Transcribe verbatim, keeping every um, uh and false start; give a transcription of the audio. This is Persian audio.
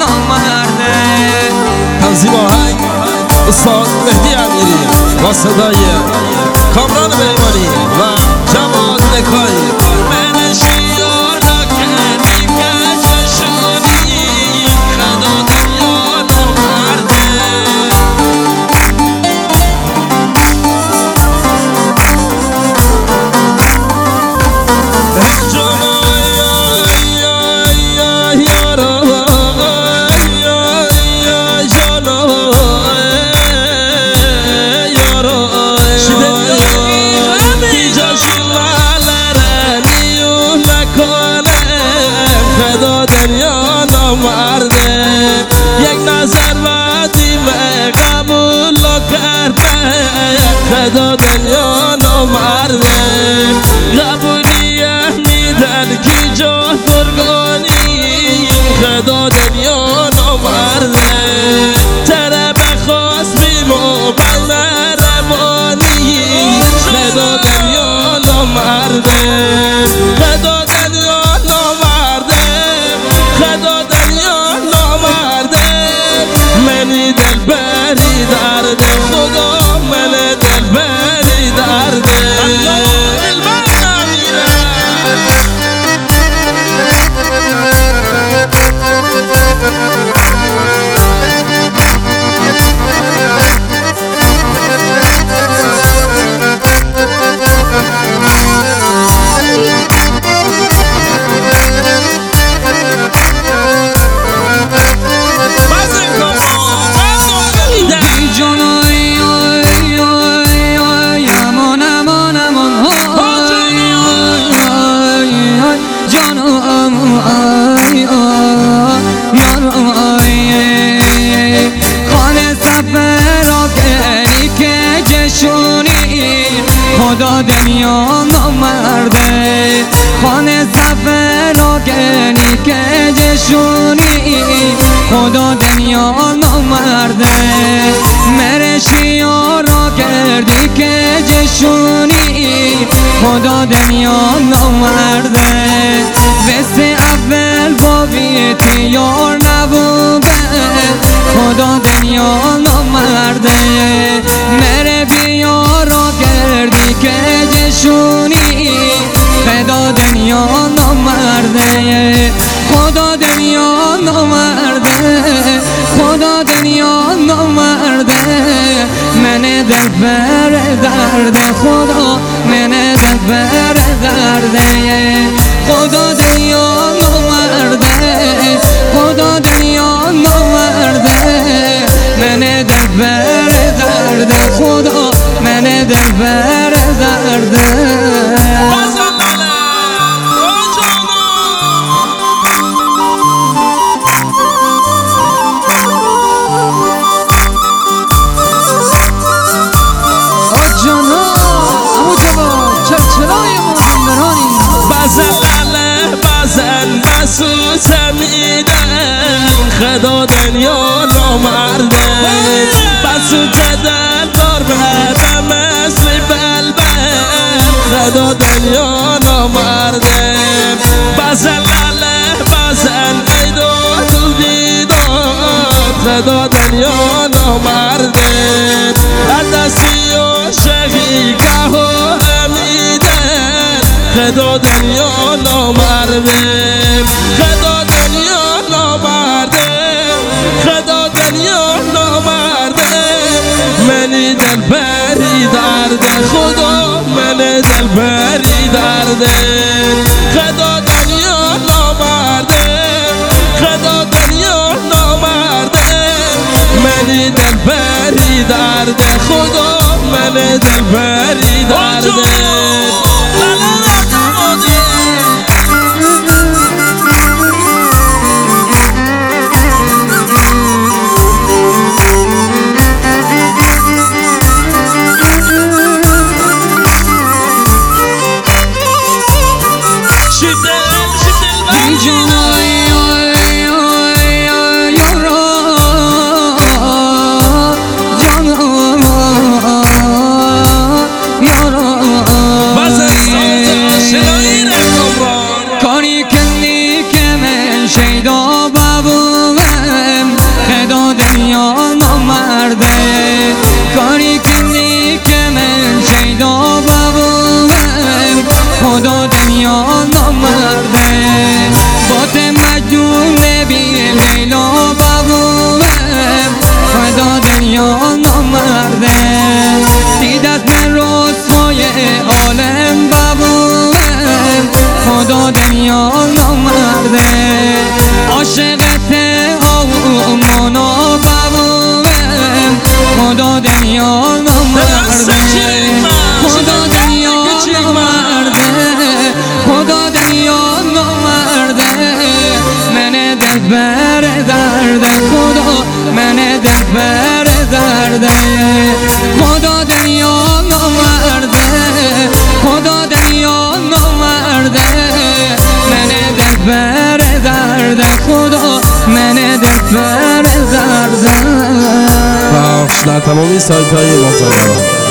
نامرده. تنظیم آهنگ استاد مهدی امیری با صدای کامران پیمانی و جواد نکایی. من شیار نکردی که چشانی خدا دنیا نامرده. خدا دنیا نامرده. یک نظر وقتی به قبول کرده. خدا دنیا نامرده. قبولیه میدن کی جا فرگانی. خدا دنیا نامرده. تره بخواست بیمو بمرمانی. خدا دنیا نامرده. خدا دنیا نامرده. خدا دنیا نامرده. منی دل بری درد خدا. من دل بری درد خدا دنیا نامرده. خانه سفر را گری که جشونی. خدا دنیا نامرده. مره شیار را کردی که جشونی. خدا دنیا نامرده. بس اول با بیتی یار نبوده. خدا دنیا نامرده. مره بیار را کردی که جشونی. خدا دنیا نامرده. خدا دنیا نامرده. خدا دنیا نامرده. من دل بر درد خدا. من دل بر درد خدا دنیا نامرده. خدا دنیا نامرده. من دل بر درد خدا. من دل بر درد خدا دنیا نامرده. بسو جدل دار به مثل بلبل. خدا دنیا نامرده. بزن لاله بزن ایداد بیداد. خدا دنیا نامرده. عدسی و شقی که و همیدن. خدا دنیا نامرده. خدا دنیا نامرده. خدا دنیا نامرده. منی دل بری درد خدا. من دل بری درد خدا دنیا نامرده. خدا دنیا نامرده. منی دل بری درد خدا. من دل بری درد یارا دنیا نامرده عاشقت آمان و بابوم خدا دنیا نامرده خدا دنیا نامرده خدا دنیا نامرده من دل بر درده خدا من دل بر درده خدا دنیا نامرده خدا دنیا نامرده من دل بر درده خدا من دل بر درده پخش در تمامی سایت های مطالعه